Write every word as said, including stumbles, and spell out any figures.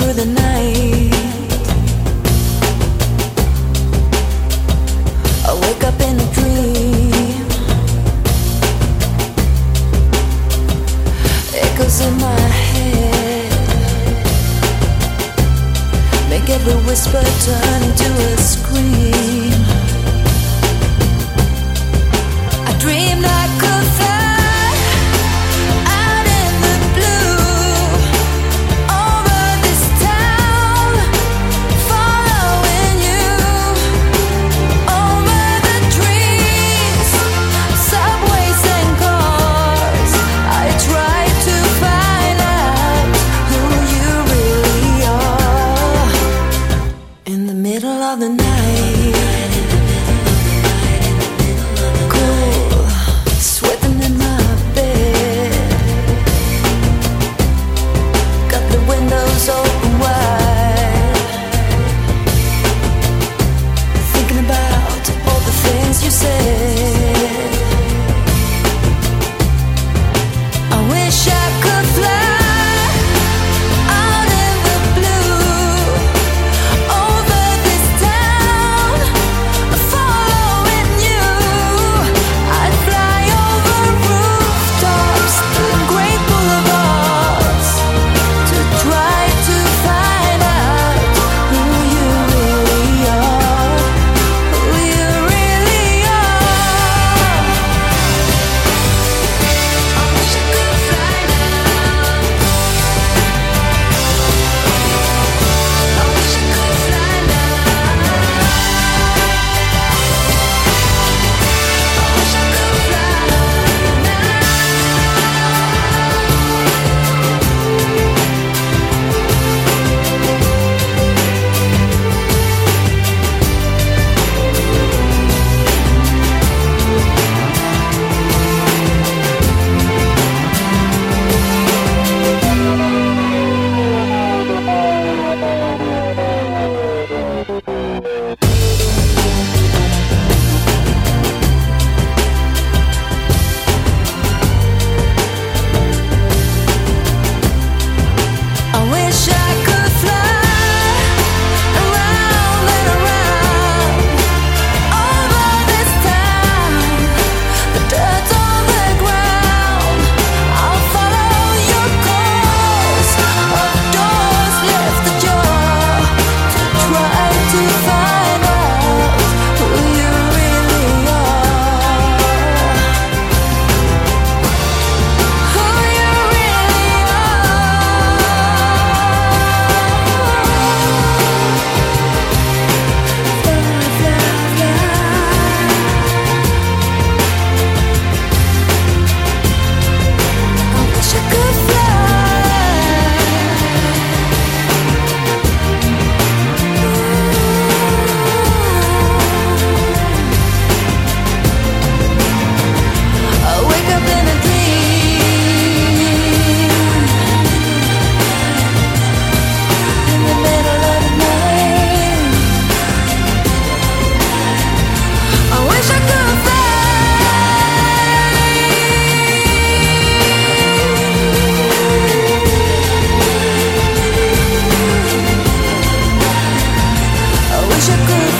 through the night. I wake up in a dream. Echoes in my head make every whisper turn into a scream. I dreamed I could fly out in the blue over this town, following you over the trees, subways and cars. I tried to find out who you really are. In the middle of the night, cool, sweating in my bed, got the windows open wide, thinking about all the things you said. I wish I could fly out in the blue over this town, following you. I'd fly over rooftops and great boulevards to try to find out who you really are, who you really are. I wish I could fly now. I wish I could fly now. I wish I could fly I wish I could fly around and around over this town, the dirt on the ground. I'll follow your calls of doors left ajar to try to find out who you really are, who you really I wish I could fly. I wake up in a dream in the middle of the night. I wish I could fly. I wish I could